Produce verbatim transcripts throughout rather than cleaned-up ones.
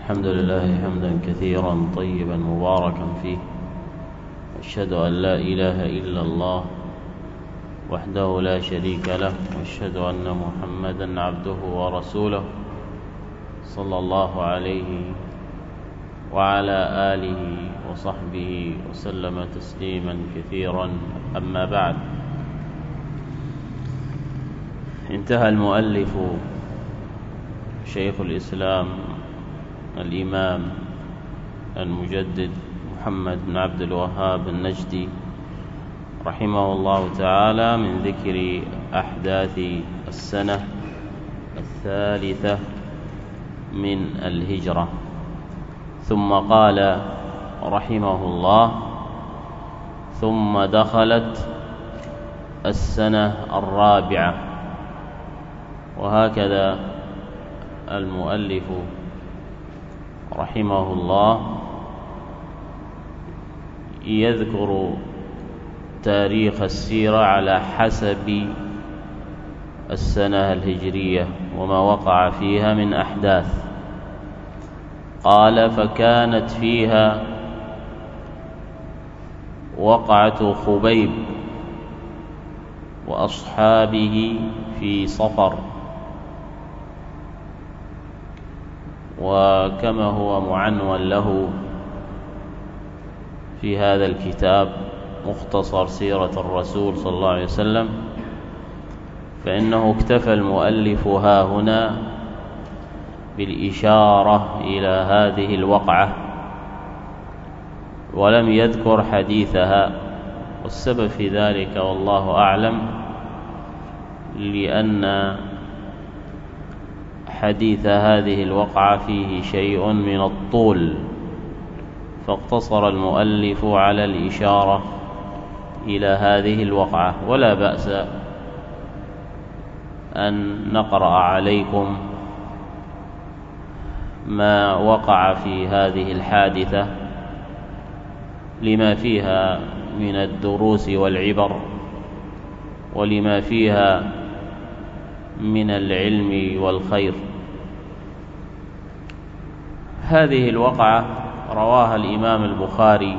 الحمد لله حمدا كثيرا طيبا مباركا فيه، أشهد أن لا إله إلا الله وحده لا شريك له، وأشهد أن محمدا عبده ورسوله صلى الله عليه وعلى آله وصحبه وسلم تسليما كثيرا. أما بعد، انتهى المؤلف شيخ الإسلام الإمام المجدد محمد بن عبد الوهاب النجدي رحمه الله تعالى من ذكر أحداث السنة الثالثة من الهجرة، ثم قال رحمه الله: ثم دخلت السنة الرابعة. وهكذا المؤلف رحمه الله يذكر تاريخ السيرة على حسب السنة الهجرية وما وقع فيها من أحداث. قال: فكانت فيها وقعة خبيب وأصحابه في صفر، وكما هو معنون له في هذا الكتاب مختصر سيرة الرسول صلى الله عليه وسلم، فإنه اكتفى المؤلف ها هنا بالإشارة إلى هذه الوقعة ولم يذكر حديثها، والسبب في ذلك والله أعلم لأن حديث هذه الوقعة فيه شيء من الطول، فاقتصر المؤلف على الإشارة إلى هذه الوقعة. ولا بأس أن نقرأ عليكم ما وقع في هذه الحادثة لما فيها من الدروس والعبر، ولما فيها من العلم والخير. هذه الوقعة رواها الإمام البخاري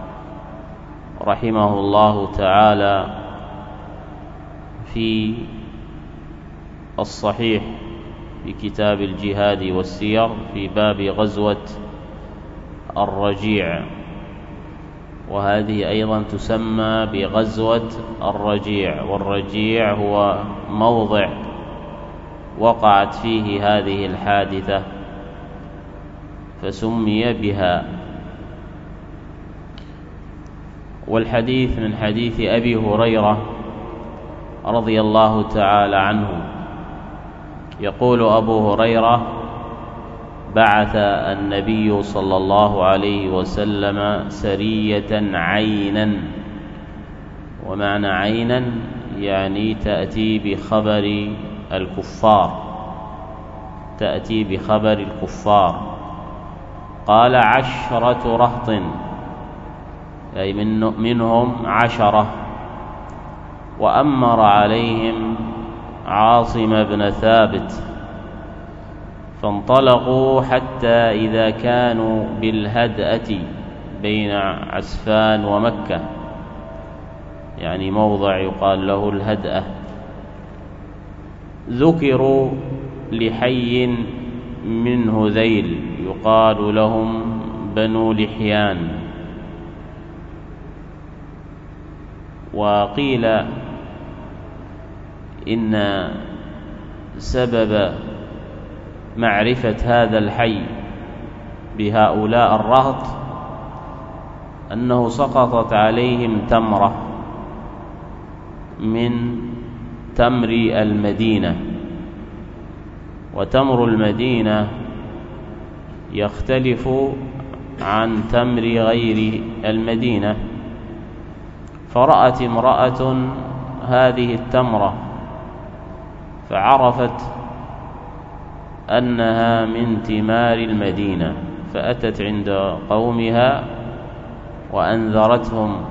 رحمه الله تعالى في الصحيح في كتاب الجهاد والسير في باب غزوة الرجيع، وهذه أيضا تسمى بغزوة الرجيع، والرجيع هو موضع وقعت فيه هذه الحادثة فسمي بها. والحديث من حديث أبي هريرة رضي الله تعالى عنه، يقول أبو هريرة: بعث النبي صلى الله عليه وسلم سرية عينا. ومعنى عينا يعني تأتي بخبر الكفار، تأتي بخبر الكفار. قال: عشرة رهط، أي من منهم عشرة، وأمر عليهم عاصم بن ثابت، فانطلقوا حتى إذا كانوا بالهدأة بين عسفان ومكة، يعني موضع يقال له الهدأة، ذكروا لحي من هذيل يقال لهم بنو لحيان. وقيل إن سبب معرفة هذا الحي بهؤلاء الرهط أنه سقطت عليهم تمرة من تمر المدينة، وتمر المدينة يختلف عن تمر غير المدينة. فرأت امرأة هذه التمرة فعرفت أنها من ثمار المدينة، فأتت عند قومها وأنذرتهم،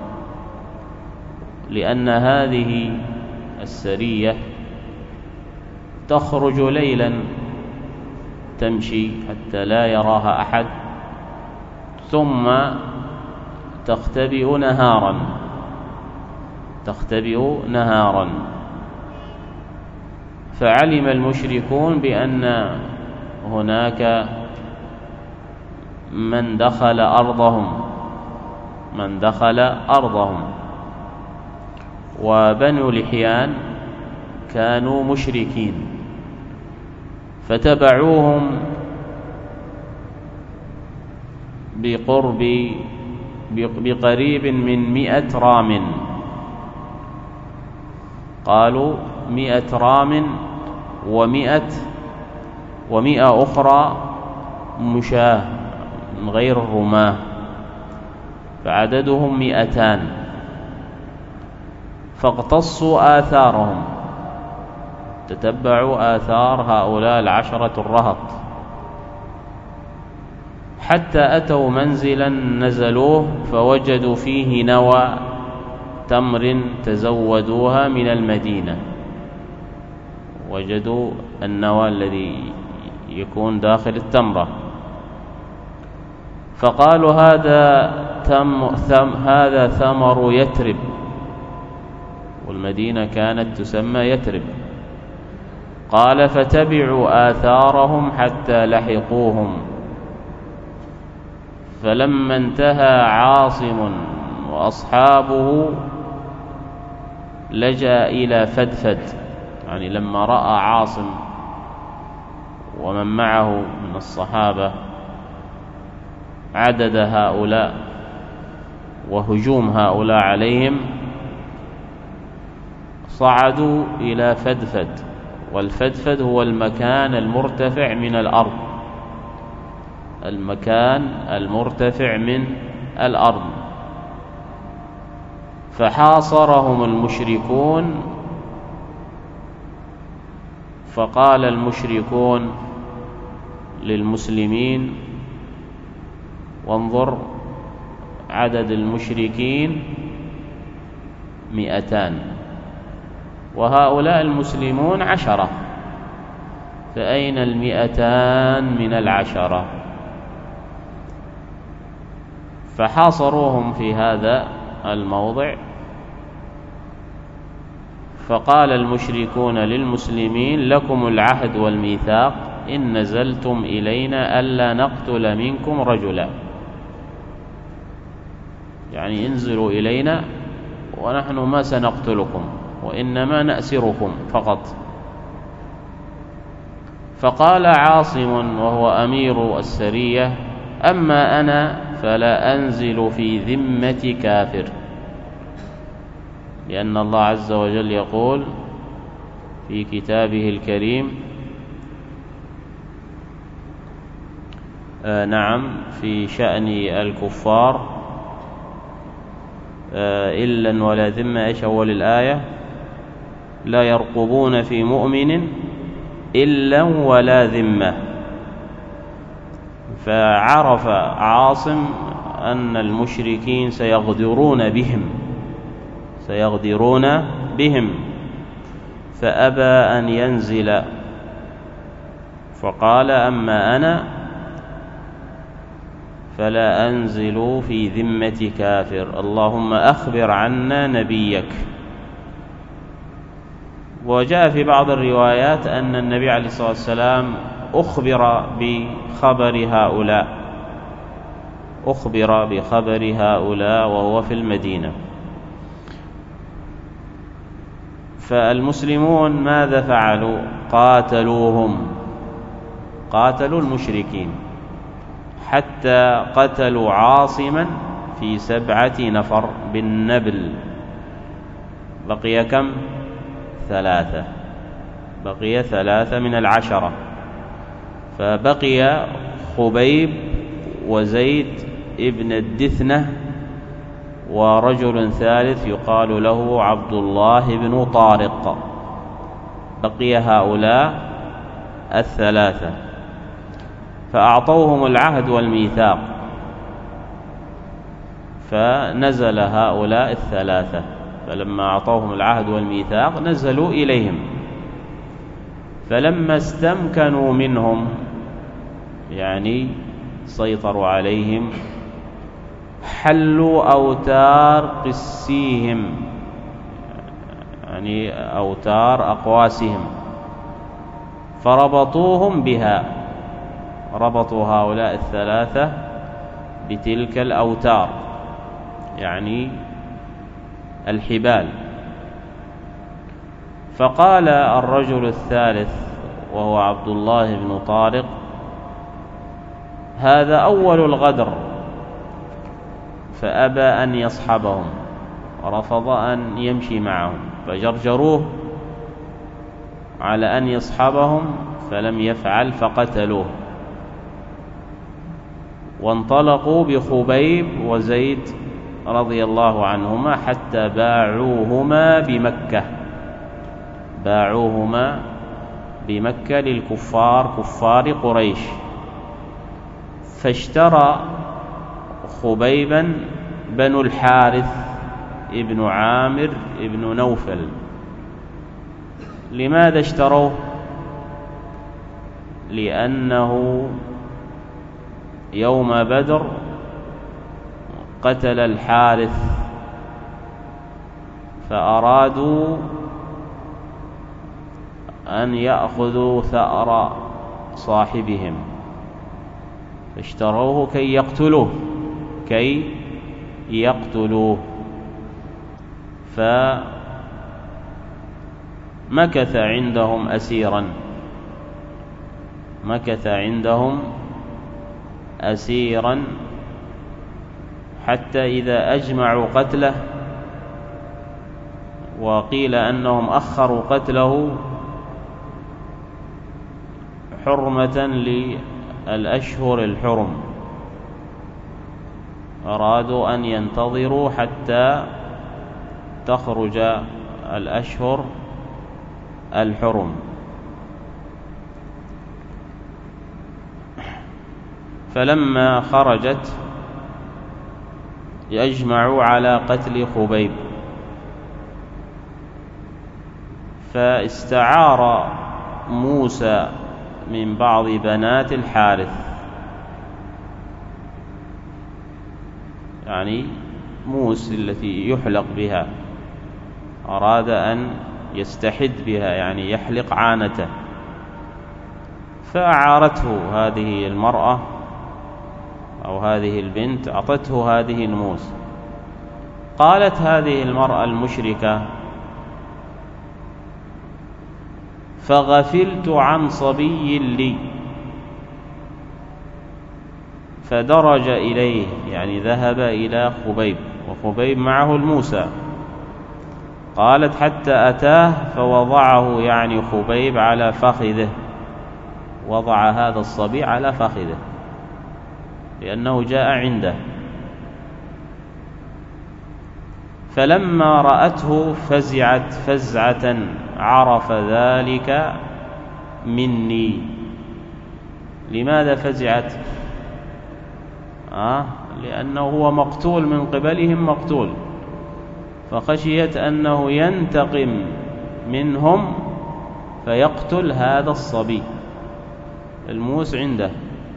لأن هذه السرية تخرج ليلا تمشي حتى لا يراها أحد، ثم تختبئ نهارا تختبئ نهارا فعلم المشركون بأن هناك من دخل أرضهم من دخل أرضهم وبنو لحيان كانوا مشركين، فتبعوهم بقرب بقريب من مئة رام، قالوا مئة رام ومئة ومئة أخرى مشاة من غير الرماة، فعددهم مئتان. فاقتصوا آثارهم، تتبعوا آثار هؤلاء العشرة الرهط حتى أتوا منزلا نزلوه فوجدوا فيه نوى تمر تزودوها من المدينة، وجدوا النوى الذي يكون داخل التمرة، فقالوا هذا تم ثم هذا ثمر يثرب، والمدينة كانت تسمى يثرب. قال فتبعوا آثارهم حتى لحقوهم، فلما انتهى عاصم وأصحابه لجأ إلى فدفد، يعني لما رأى عاصم ومن معه من الصحابة عدد هؤلاء وهجوم هؤلاء عليهم صعدوا إلى فدفد، والفدفد هو المكان المرتفع من الأرض المكان المرتفع من الأرض فحاصرهم المشركون. فقال المشركون للمسلمين وانظر عدد المشركين مئتان وهؤلاء المسلمون عشرة، فأين المئتان من العشرة؟ فحاصروهم في هذا الموضع. فقال المشركون للمسلمين لكم العهد والميثاق إن نزلتم إلينا ألا نقتل منكم رجلا، يعني انزلوا إلينا ونحن ما سنقتلكم وإنما نأسركم فقط. فقال عاصم وهو أمير السرية أما أنا فلا أنزل في ذمة كافر، لأن الله عز وجل يقول في كتابه الكريم آه نعم في شأن الكفار آه إلا ولا ذمة. إيش أول الآية؟ لا يرقبون في مؤمن إلا ولا ذمة. فعرف عاصم أن المشركين سيغدرون بهم سيغدرون بهم فأبى أن ينزل، فقال أما أنا فلا أنزل في ذمة كافر، اللهم أخبر عنا نبيك. وجاء في بعض الروايات أن النبي عليه الصلاة والسلام أخبر بخبر هؤلاء أخبر بخبر هؤلاء وهو في المدينة. فالمسلمون ماذا فعلوا؟ قاتلوهم قاتلوا المشركين حتى قتلوا عاصما في سبعة نفر بالنبل. بقي كم؟ ثلاثة بقي ثلاثة من العشرة. فبقي خبيب وزيد ابن الدثنة ورجل ثالث يقال له عبد الله بن طارق. بقي هؤلاء الثلاثة فأعطوهم العهد والميثاق، فنزل هؤلاء الثلاثة. فلما أعطوهم العهد والميثاق نزلوا إليهم، فلما استمكنوا منهم يعني سيطروا عليهم، حلوا أوتار قسيهم يعني أوتار أقواسهم، فربطوهم بها، ربطوا هؤلاء الثلاثة بتلك الأوتار يعني الحبال. فقال الرجل الثالث وهو عبد الله بن طارق: هذا أول الغدر، فأبى أن يصحبهم، رفض أن يمشي معهم، فجرجروه على أن يصحبهم فلم يفعل فقتلوه، وانطلقوا بخبيب وزيد رضي الله عنهما حتى باعوهما بمكة، باعوهما بمكة للكفار كفار قريش. فاشترى خبيبا بنو الحارث ابن عامر ابن نوفل. لماذا اشتروه؟ لأنه يوم بدر قتل الحارث، فأرادوا أن يأخذوا ثأر صاحبهم، فاشتروه كي يقتلوه كي يقتلوه فمكث عندهم أسيرا، مكث عندهم أسيرا حتى إذا أجمعوا قتله، وقيل أنهم أخروا قتله حرمة للأشهر الحرم، أرادوا أن ينتظروا حتى تخرج الأشهر الحرم. فلما خرجت يجمعوا على قتل خبيب، فاستعار موسى من بعض بنات الحارث، يعني موس التي يحلق بها، أراد أن يستحد بها يعني يحلق عانته، فأعارته هذه المرأة أو هذه البنت، أعطته هذه الموس. قالت هذه المرأة المشركة: فغفلت عن صبي لي، فدرج إليه يعني ذهب إلى خبيب، وخبيب معه الموسى. قالت: حتى أتاه فوضعه يعني خبيب على فخذه، وضع هذا الصبي على فخذه لأنه جاء عنده. فلما رأته فزعت فزعة عرف ذلك مني. لماذا فزعت؟ آه لأنه هو مقتول من قبلهم، مقتول، فخشيت أنه ينتقم منهم فيقتل هذا الصبي. الموس عنده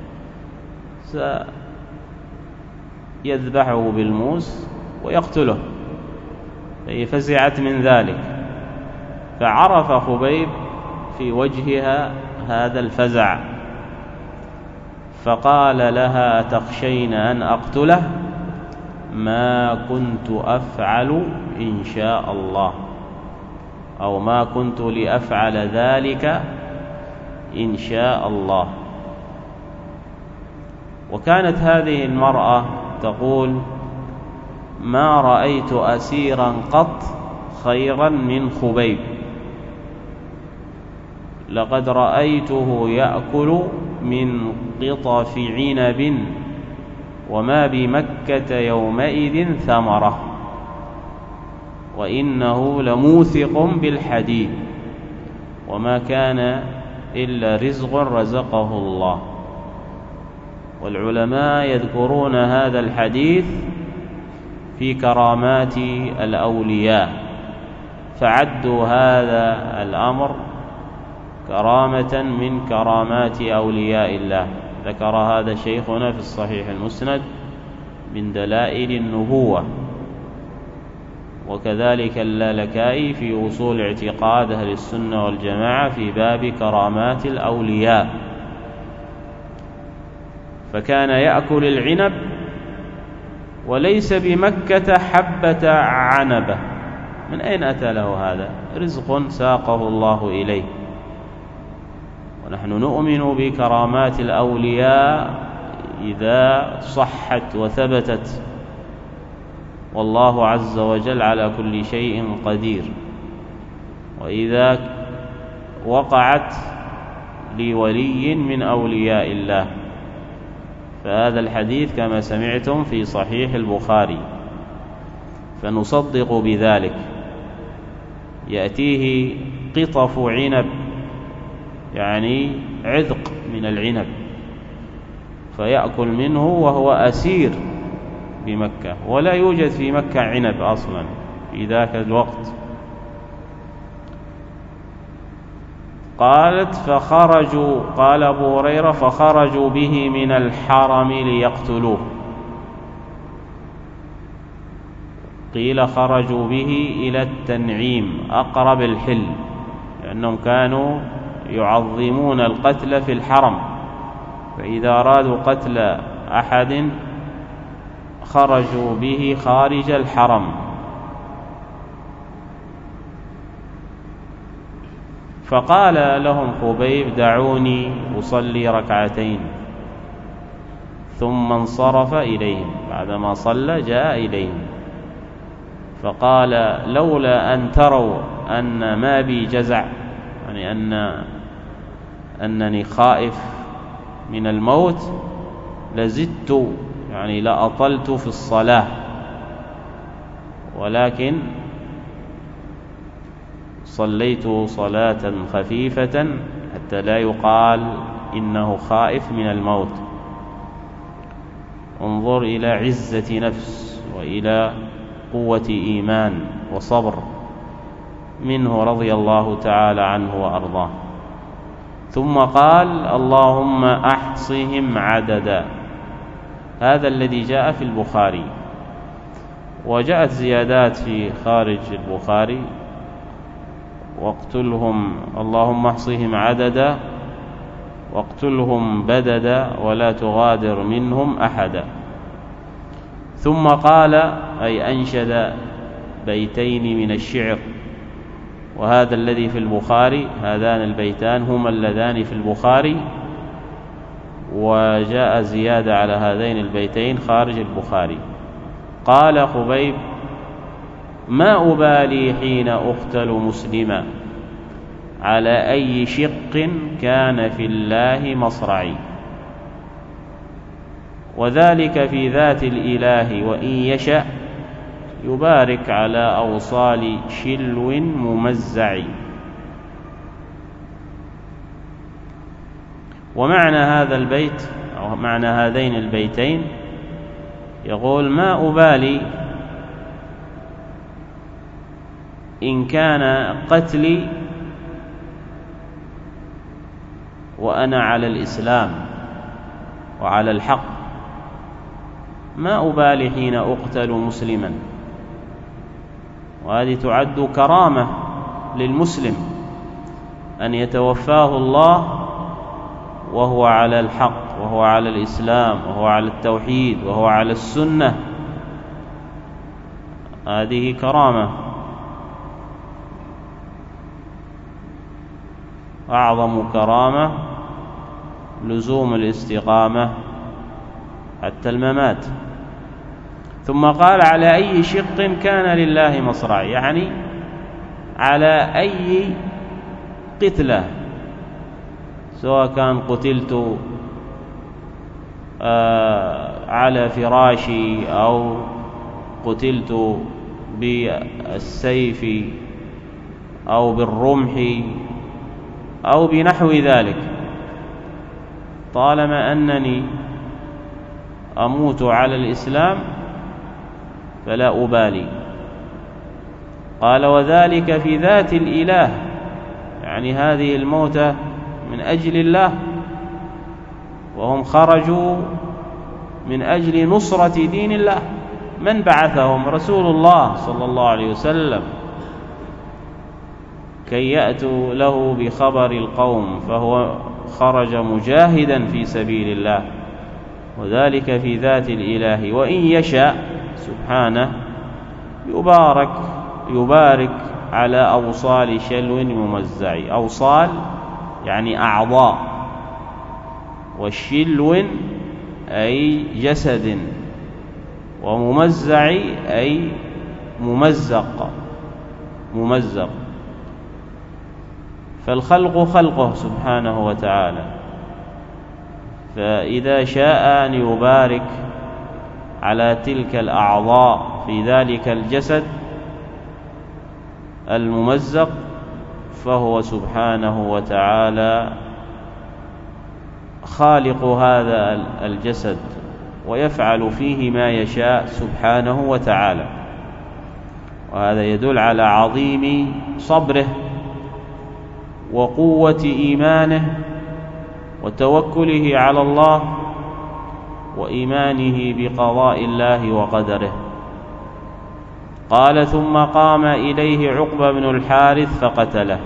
سيذبحه بالموس ويقتله، فهي فزعت من ذلك، فعرف خبيب في وجهها هذا الفزع، فقال لها: تخشين أن أقتله؟ ما كنت أفعل إن شاء الله، أو ما كنت لأفعل ذلك إن شاء الله. وكانت هذه المرأة تقول: ما رأيت أسيرا قط خيرا من خبيب، لقد رأيته يأكل من قطف عنب، وما بمكة يومئذ ثمرة، وإنه لموثق بالحديد، وما كان إلا رزق رزقه الله. والعلماء يذكرون هذا الحديث في كرامات الأولياء، فعدوا هذا الأمر كرامة من كرامات أولياء الله، ذكر هذا شيخنا في الصحيح المسند من دلائل النبوة، وكذلك اللالكائي في أصول اعتقاد أهل السنة والجماعة في باب كرامات الأولياء. فكان يأكل العنب وليس بمكة حبة عنبة. من أين أتى له هذا؟ رزق ساقه الله إليه. ونحن نؤمن بكرامات الأولياء إذا صحت وثبتت، والله عز وجل على كل شيء قدير. وإذا وقعت لولي من أولياء الله، فهذا الحديث كما سمعتم في صحيح البخاري، فنصدق بذلك. يأتيه قطف عنب، يعني عذق من العنب، فيأكل منه وهو أسير بمكة، ولا يوجد في مكة عنب أصلا في ذاك الوقت. قالت فخرجوا، قال أبو هريرة فخرجوا به من الحرم ليقتلوه. قيل خرجوا به إلى التنعيم أقرب الحل، لأنهم كانوا يعظمون القتل في الحرم، فإذا أرادوا قتل أحد خرجوا به خارج الحرم. فقال لهم خبيب دعوني أصلي ركعتين، ثم انصرف إليهم. بعدما صلى جاء إليهم فقال لولا أن تروا أن ما بي جزع، يعني أن أنني خائف من الموت، لزدت، يعني لأطلت في الصلاة، ولكن صليت صلاة خفيفة حتى لا يقال إنه خائف من الموت. انظر إلى عزة نفس وإلى قوة إيمان وصبر منه رضي الله تعالى عنه وأرضاه. ثم قال اللهم أحصهم عددا. هذا الذي جاء في البخاري، وجاءت زيادات في خارج البخاري: واقتلهم اللهم احصهم عددا واقتلهم بددا ولا تغادر منهم أحدا. ثم قال، أي أنشد بيتين من الشعر، وهذا الذي في البخاري، هذان البيتان هما اللذان في البخاري، وجاء زيادة على هذين البيتين خارج البخاري. قال خبيب ما أبالي حين أقتل مسلما، على أي شق كان في الله مصرعي، وذلك في ذات الإله وإن يشأ يبارك على أوصال شلو ممزع. ومعنى هذا البيت أو معنى هذين البيتين، يقول ما أبالي إن كان قتلي وأنا على الإسلام وعلى الحق، ما أبالي حين أقتل مسلما. وهذه تعد كرامة للمسلم أن يتوفاه الله وهو على الحق، وهو على الإسلام، وهو على التوحيد، وهو على السنة. هذه كرامة. أعظم كرامة لزوم الاستقامة حتى الممات. ثم قال على أي شق كان لله مصرعي، يعني على أي قتلة، سواء كان قتلت آه على فراشي أو قتلت بالسيف أو بالرمح أو بنحو ذلك، طالما أنني أموت على الإسلام فلا أبالي. قال وذلك في ذات الإله، يعني هذه الموتة من أجل الله، وهم خرجوا من أجل نصرة دين الله. من بعثهم؟ رسول الله صلى الله عليه وسلم، كي يأتوا له بخبر القوم، فهو خرج مجاهدا في سبيل الله، وذلك في ذات الإله. وإن يشاء سبحانه يبارك يبارك على أوصال شلو ممزع. أوصال يعني أعضاء، والشلو أي جسد، وممزع أي ممزق ممزق فالخلق خلقه سبحانه وتعالى، فإذا شاء أن يبارك على تلك الأعضاء في ذلك الجسد الممزق، فهو سبحانه وتعالى خالق هذا الجسد، ويفعل فيه ما يشاء سبحانه وتعالى. وهذا يدل على عظيم صبره وقوة إيمانه وتوكله على الله وإيمانه بقضاء الله وقدره. قال: ثم قام إليه عقبة بن الحارث فقتله.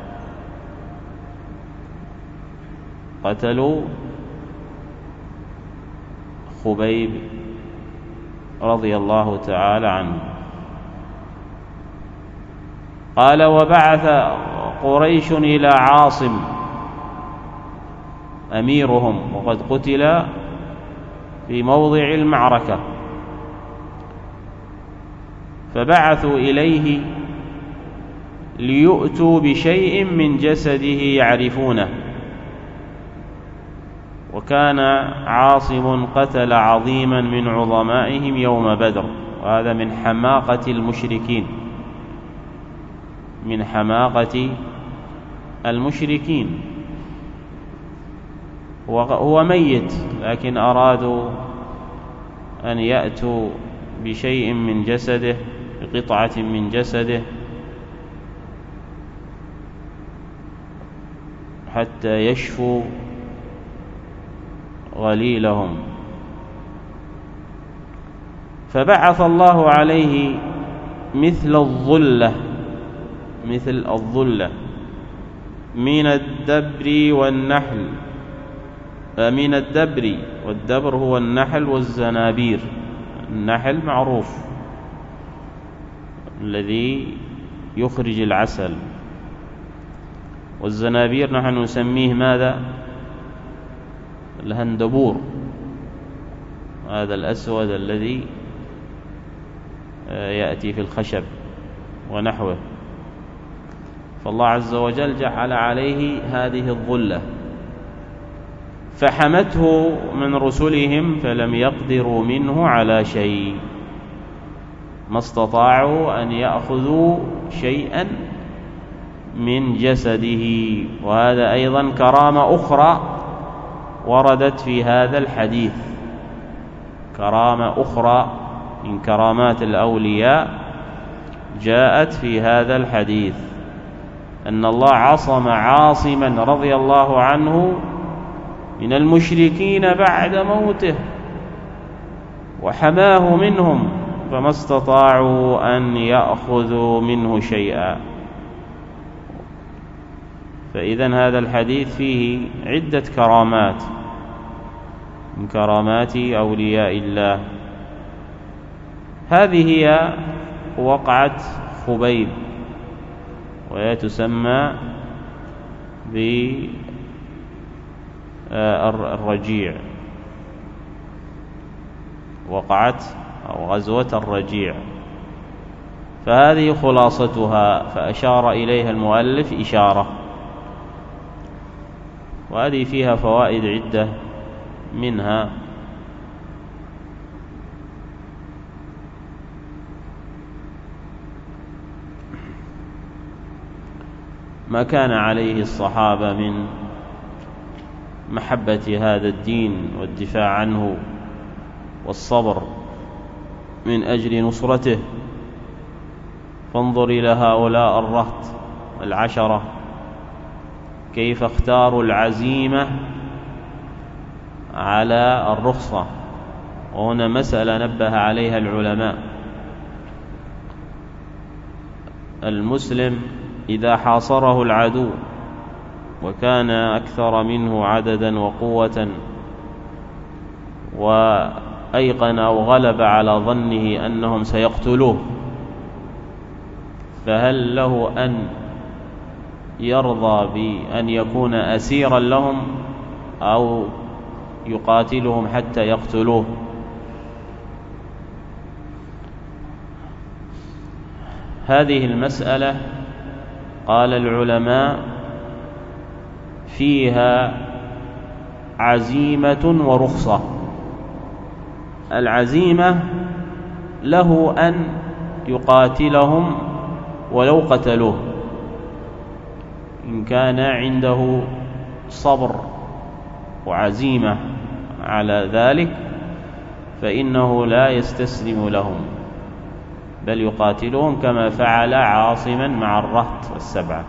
قتلوا خبيب رضي الله تعالى عنه. قال: وبعث قريش إلى عاصم أميرهم، وقد قتل في موضع المعركة، فبعثوا إليه ليؤتوا بشيء من جسده يعرفونه. وكان عاصم قتل عظيما من عظمائهم يوم بدر، وهذا من حماقة المشركين من حماقة المشركين وهو ميت، لكن أرادوا أن يأتوا بشيء من جسده، بقطعة من جسده، حتى يشفوا غليلهم. فبعث الله عليه مثل الظلة مثل الظلة من الدبر والنحل من الدبر والدبر هو النحل والزنابير. النحل معروف الذي يخرج العسل، والزنابير نحن نسميه ماذا؟ الهندبور، هذا الأسود الذي يأتي في الخشب ونحوه. فالله عز وجل جعل عليه هذه الظلة، فحمته من رسلهم فلم يقدروا منه على شيء، ما استطاعوا أن يأخذوا شيئا من جسده. وهذا أيضا كرامة أخرى وردت في هذا الحديث، كرامة أخرى من كرامات الأولياء جاءت في هذا الحديث، أن الله عصم عاصما رضي الله عنه من المشركين بعد موته وحماه منهم، فما استطاعوا أن يأخذوا منه شيئا. فإذن هذا الحديث فيه عدة كرامات من كرامات أولياء الله. هذه هي وقعة خبيب، وهي تسمى بالرجيع، وقعت أو غزوة الرجيع. فهذه خلاصتها، فأشار إليها المؤلف إشارة، وهذه فيها فوائد عدة، منها ما كان عليه الصحابة من محبة هذا الدين والدفاع عنه والصبر من أجل نصرته. فانظر إلى هؤلاء الرهط العشرة كيف اختاروا العزيمة على الرخصة. وهنا مسألة نبه عليها العلماء: المسلم إذا حاصره العدو وكان أكثر منه عددا وقوة وأيقن أو غلب على ظنه أنهم سيقتلوه، فهل له أن يرضى بأن يكون أسيرا لهم أو يقاتلهم حتى يقتلوه؟ هذه المسألة قال العلماء فيها عزيمة ورخصة. العزيمة له أن يقاتلهم ولو قتلوه إن كان عنده صبر وعزيمة على ذلك، فإنه لا يستسلم لهم بل يقاتلهم كما فعل عاصما مع الرهط السبعة.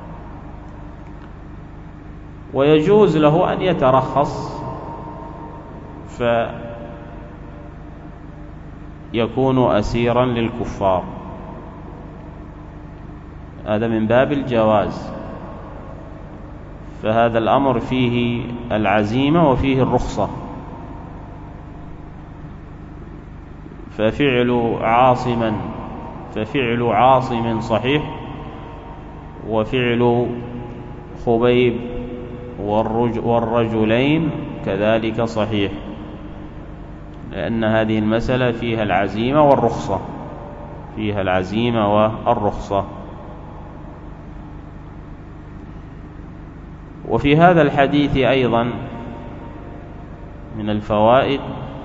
ويجوز له أن يترخص فيكون أسيرا للكفار، هذا من باب الجواز. فهذا الأمر فيه العزيمة وفيه الرخصة. ففعل عاصما ففعل عاصم صحيح، وفعل خبيب والرجلين كذلك صحيح، لأن هذه المسألة فيها العزيمة والرخصة فيها العزيمة والرخصة. وفي هذا الحديث أيضا من الفوائد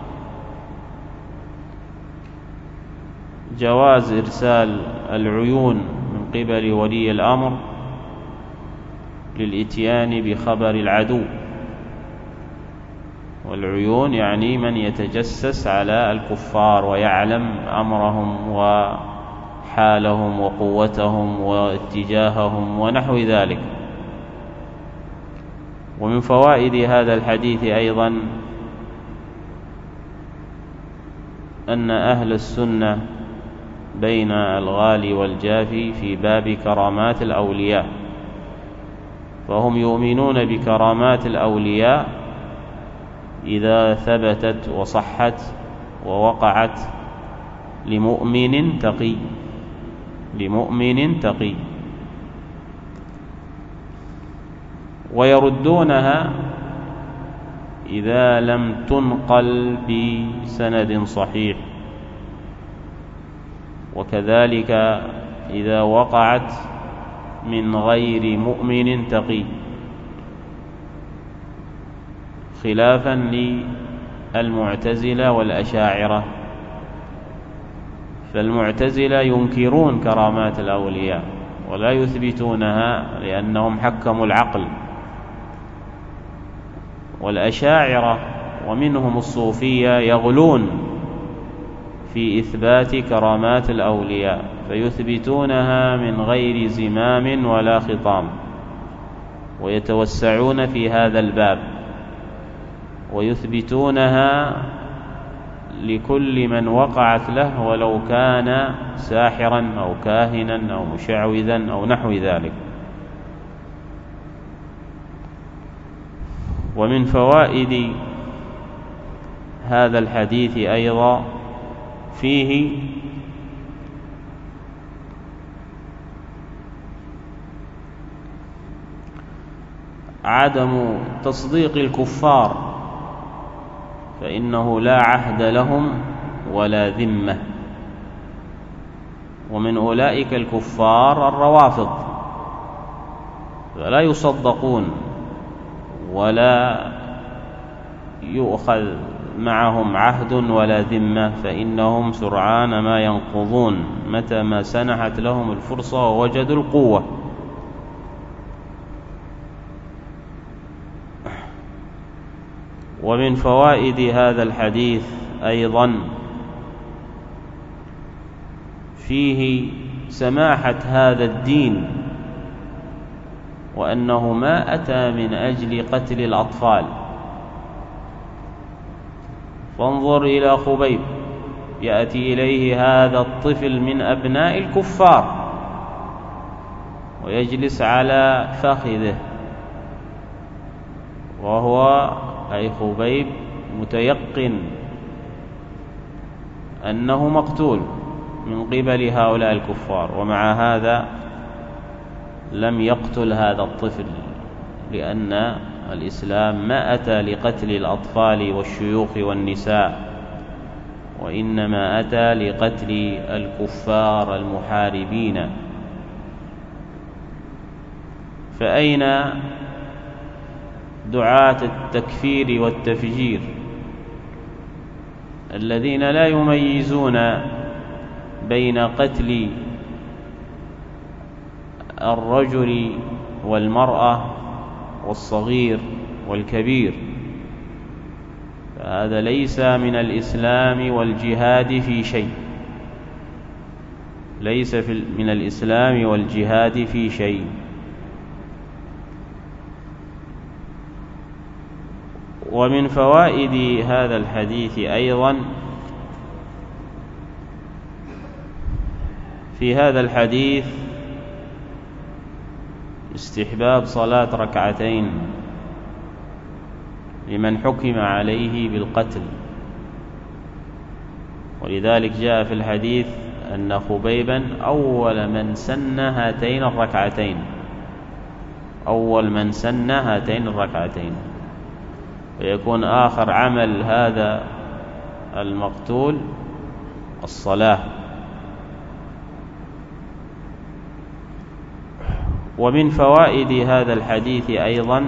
جواز إرسال العيون من قبل ولي الأمر للإتيان بخبر العدو. والعيون يعني من يتجسس على الكفار ويعلم أمرهم وحالهم وقوتهم واتجاههم ونحو ذلك. ومن فوائد هذا الحديث أيضا أن أهل السنة بين الغالي والجافي في باب كرامات الأولياء، فهم يؤمنون بكرامات الأولياء إذا ثبتت وصحت ووقعت لمؤمن تقي لمؤمن تقي ويردونها إذا لم تنقل بسند صحيح، وكذلك إذا وقعت من غير مؤمن تقي، خلافا للمعتزلة والأشاعرة. فالمعتزلة ينكرون كرامات الأولياء ولا يثبتونها لأنهم حكموا العقل، والأشاعرة ومنهم الصوفية يغلون في إثبات كرامات الأولياء، فيثبتونها من غير زمام ولا خطام، ويتوسعون في هذا الباب ويثبتونها لكل من وقعت له ولو كان ساحرا أو كاهنا أو مشعوذا أو نحو ذلك. ومن فوائد هذا الحديث أيضا فيه عدم تصديق الكفار، فإنه لا عهد لهم ولا ذمة. ومن أولئك الكفار الروافض، فلا يصدقون ولا يؤخذ معهم عهد ولا ذمة، فإنهم سرعان ما ينقضون متى ما سنحت لهم الفرصة ووجدوا القوة. ومن فوائد هذا الحديث أيضا فيه سماحة هذا الدين، وأنه ما أتى من أجل قتل الأطفال، فانظر إلى خبيب، يأتي إليه هذا الطفل من أبناء الكفار ويجلس على فخذه، وهو أي خبيب متيقن أنه مقتول من قبل هؤلاء الكفار، ومع هذا لم يقتل هذا الطفل، لأن الإسلام ما أتى لقتل الأطفال والشيوخ والنساء، وإنما أتى لقتل الكفار المحاربين. فأين دعاة التكفير والتفجير الذين لا يميزون بين قتل الرجل والمرأة والصغير والكبير؟ فهذا ليس من الإسلام والجهاد في شيء، ليس من الإسلام والجهاد في شيء. ومن فوائد هذا الحديث أيضا، في هذا الحديث استحباب صلاة ركعتين لمن حكم عليه بالقتل، ولذلك جاء في الحديث أن خبيبا أول من سن هاتين الركعتين، أول من سن هاتين الركعتين، ويكون آخر عمل هذا المقتول الصلاة. ومن فوائد هذا الحديث أيضا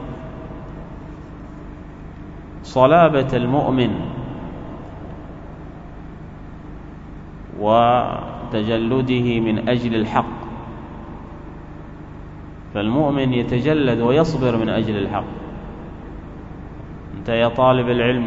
صلابة المؤمن وتجلده من أجل الحق، فالمؤمن يتجلد ويصبر من أجل الحق. أنت يا طالب العلم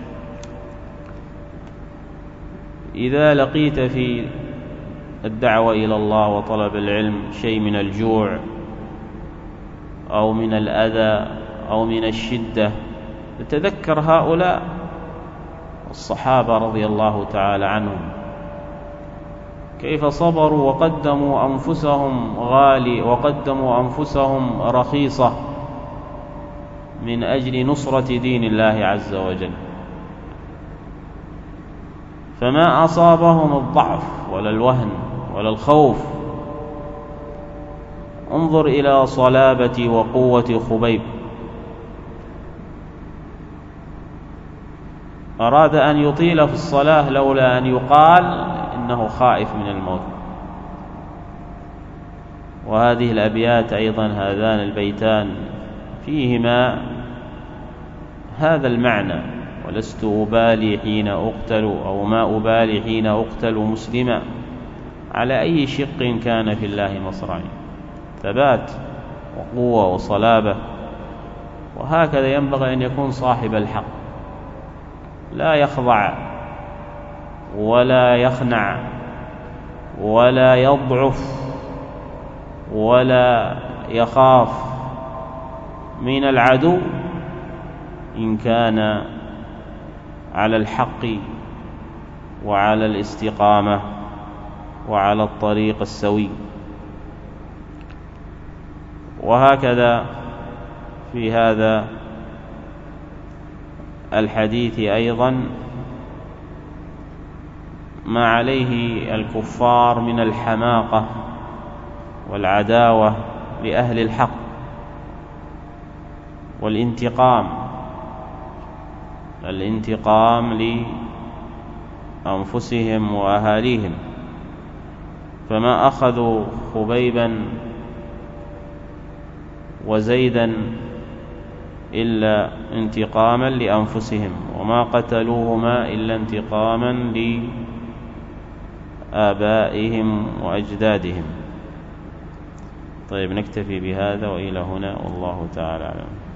إذا لقيت في الدعوة إلى الله وطلب العلم شيء من الجوع أو من الأذى أو من الشدة، تتذكر هؤلاء الصحابة رضي الله تعالى عنهم كيف صبروا وقدموا أنفسهم غالي وقدموا أنفسهم رخيصة من أجل نصرة دين الله عز وجل، فما أصابهم الضعف ولا الوهن ولا الخوف. انظر إلى صلابة وقوة خبيب، أراد أن يطيل في الصلاة لولا أن يقال إنه خائف من الموت. وهذه الأبيات أيضا، هذان البيتان فيهما هذا المعنى: ولست أبالي حين أقتل أو ما أبالي حين أقتل مسلما، على أي شق كان في الله مصرعي. ثبات وقوة وصلابة، وهكذا ينبغي أن يكون صاحب الحق، لا يخضع ولا يخنع ولا يضعف ولا يخاف من العدو إن كان على الحق وعلى الاستقامة وعلى الطريق السوي. وهكذا في هذا الحديث أيضا ما عليه الكفار من الحماقة والعداوة لأهل الحق والانتقام، الانتقام لأنفسهم وأهاليهم. فما أخذوا خبيبا وزيدا إلا انتقاما لأنفسهم، وما قتلوهما إلا انتقاما لآبائهم وأجدادهم. طيب، نكتفي بهذا وإلى هنا، والله تعالى أعلم.